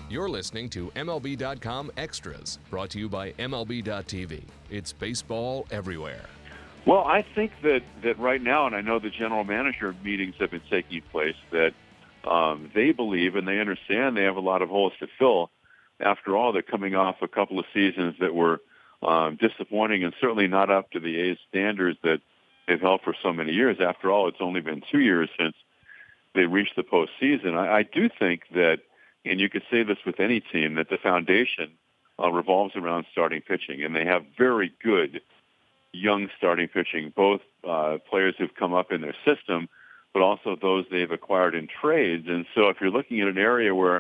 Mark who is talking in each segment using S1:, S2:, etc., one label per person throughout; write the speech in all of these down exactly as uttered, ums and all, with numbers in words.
S1: You're listening to M L B dot com Extras, brought to you by M L B dot T V. It's baseball everywhere.
S2: Well, I think that, that right now, and I know the general manager meetings have been taking place, that um, they believe and they understand they have a lot of holes to fill. After all, they're coming off a couple of seasons that were um, disappointing and certainly not up to the A's standards that they've held for so many years. After all, it's only been two years since they reached the postseason. I, I do think that, and you could say this with any team, that the foundation uh, revolves around starting pitching, and they have very good young starting pitching, both uh, players who've come up in their system, but also those they've acquired in trades. And so if you're looking at an area where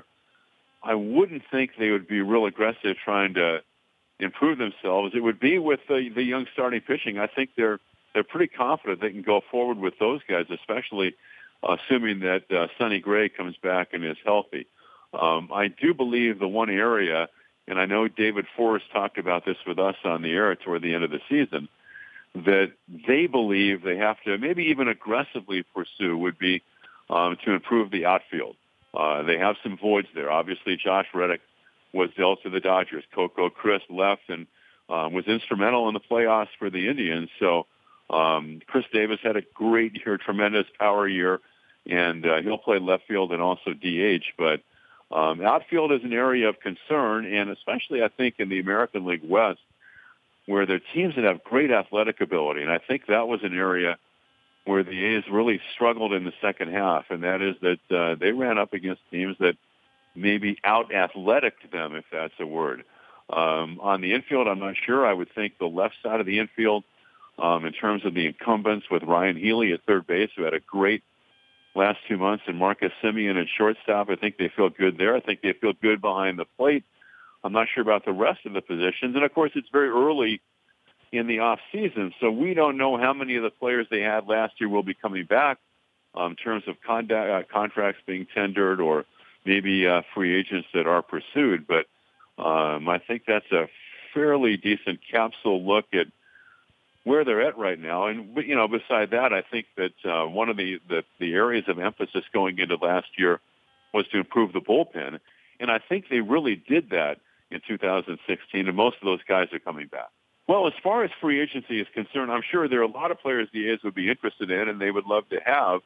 S2: I wouldn't think they would be real aggressive trying to improve themselves, it would be with the, the young starting pitching. I think they're they're pretty confident they can go forward with those guys, especially uh, assuming that uh, Sonny Gray comes back and is healthy. Um, I do believe the one area, and I know David Forrest talked about this with us on the air toward the end of the season, that they believe they have to maybe even aggressively pursue would be um, to improve the outfield. Uh, they have some voids there. Obviously, Josh Reddick was dealt to the Dodgers. Coco Chris left and um, was instrumental in the playoffs for the Indians. So um, Chris Davis had a great year, tremendous power year, and uh, he'll play left field and also D H. But um, outfield is an area of concern, and especially, I think, in the American League West, where there are teams that have great athletic ability. And I think that was an area where the A's really struggled in the second half, and that is that uh, they ran up against teams that maybe out-athletic them, if that's a word. Um, on the infield, I'm not sure. I would think the left side of the infield, um, in terms of the incumbents with Ryan Healy at third base, who had a great last two months, and Marcus Semien at shortstop, I think they feel good there. I think they feel good behind the plate. I'm not sure about the rest of the positions. And, of course, it's very early in the off season, so we don't know how many of the players they had last year will be coming back um, in terms of con- uh, contracts being tendered or maybe uh, free agents that are pursued. But um, I think that's a fairly decent capsule look at where they're at right now. And, you know, beside that, I think that uh, one of the, the, the areas of emphasis going into last year was to improve the bullpen. And I think they really did that in two thousand sixteen, and most of those guys are coming back. Well, as far as free agency is concerned, I'm sure there are a lot of players the A's would be interested in and they would love to have.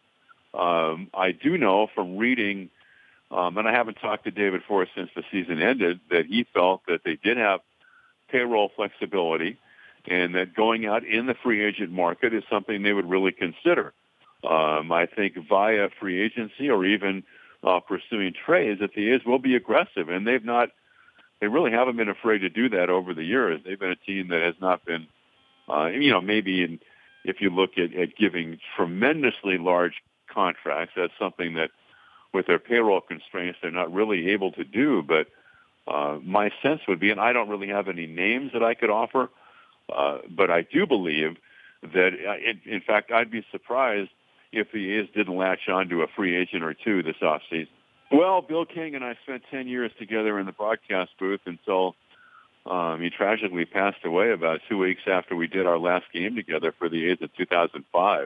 S2: Um, I do know from reading, um, and I haven't talked to David Forrest since the season ended, that he felt that they did have payroll flexibility and that going out in the free agent market is something they would really consider. Um, I think via free agency or even uh, pursuing trades that the A's will be aggressive, and they've not, they really haven't been afraid to do that over the years. They've been a team that has not been, uh, you know, maybe in, if you look at, at giving tremendously large contracts, that's something that with their payroll constraints they're not really able to do. But uh, my sense would be, and I don't really have any names that I could offer, uh, but I do believe that, uh, in, in fact, I'd be surprised if the A's didn't latch on to a free agent or two this offseason. Well, Bill King and I spent ten years together in the broadcast booth until um, he tragically passed away about two weeks after we did our last game together for the A's in two thousand five.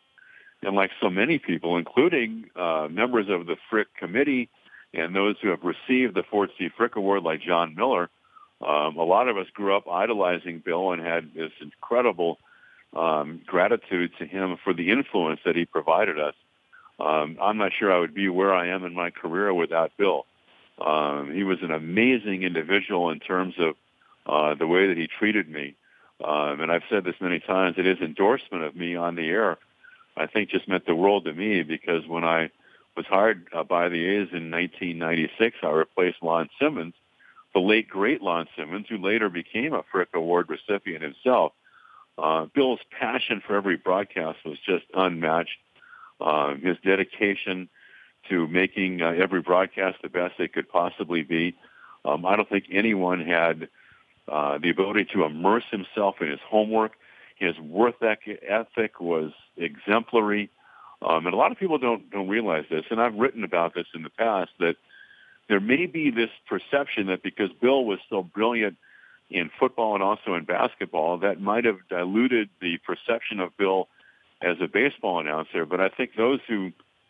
S2: And like so many people, including uh, members of the Frick Committee and those who have received the Ford C. Frick Award like John Miller, um, a lot of us grew up idolizing Bill and had this incredible um, gratitude to him for the influence that he provided us. Um, I'm not sure I would be where I am in my career without Bill. Um, he was an amazing individual in terms of uh, the way that he treated me. Um, and I've said this many times, that his endorsement of me on the air, I think, just meant the world to me, because when I was hired uh, by the A's in nineteen ninety-six, I replaced Lon Simmons, the late, great Lon Simmons, who later became a Frick Award recipient himself. Uh, Bill's passion for every broadcast was just unmatched. Uh, his dedication to making uh, every broadcast the best it could possibly be. Um, I don't think anyone had uh, the ability to immerse himself in his homework. His work ethic was exemplary. Um, and a lot of people don't, don't realize this, and I've written about this in the past, that there may be this perception that because Bill was so brilliant in football and also in basketball, that might have diluted the perception of Bill as a baseball announcer. But I think those who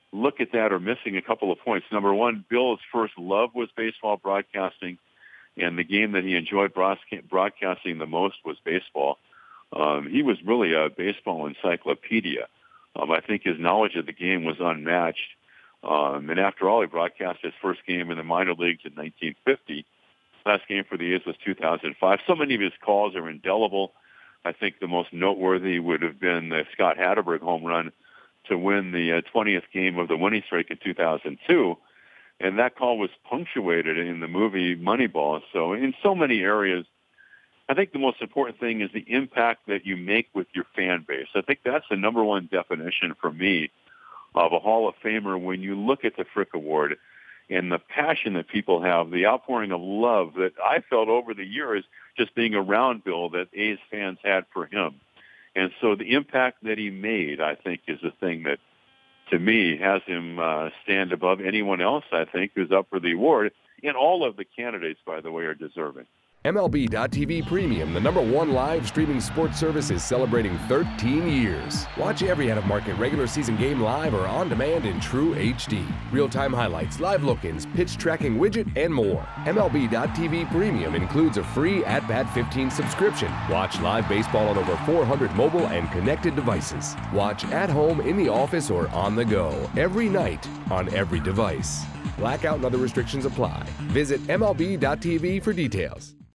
S2: look at that are missing a couple of points. Number one, Bill's first love was baseball broadcasting, and the game that he enjoyed broadcasting the most was baseball. Um, he was really a baseball encyclopedia. Um, I think his knowledge of the game was unmatched. Um, and after all, he broadcast his first game in the minor leagues in nineteen fifty. Last game for the A's was two thousand five. So many of his calls are indelible. I think the most noteworthy would have been the Scott Hatterberg home run to win the uh, twentieth game of the winning streak in two thousand two. And that call was punctuated in the movie Moneyball. So in so many areas, I think the most important thing is the impact that you make with your fan base. I think that's the number one definition for me of a Hall of Famer. When you look at the Frick Award and the passion that people have, the outpouring of love that I felt over the years just being around Bill that A's fans had for him. And so the impact that he made, I think, is the thing that, to me, has him uh, stand above anyone else, I think, who's up for the award. And all of the candidates, by the way, are deserving.
S1: M L B dot T V Premium, the number one live streaming sports service, is celebrating thirteen years. Watch every out-of-market regular season game live or on demand in true H D. Real-time highlights, live look-ins, pitch tracking widget, and more. M L B dot T V Premium includes a free At Bat fifteen subscription. Watch live baseball on over four hundred mobile and connected devices. Watch at home, in the office, or on the go every night on every device. Blackout and other restrictions apply. Visit M L B dot T V for details.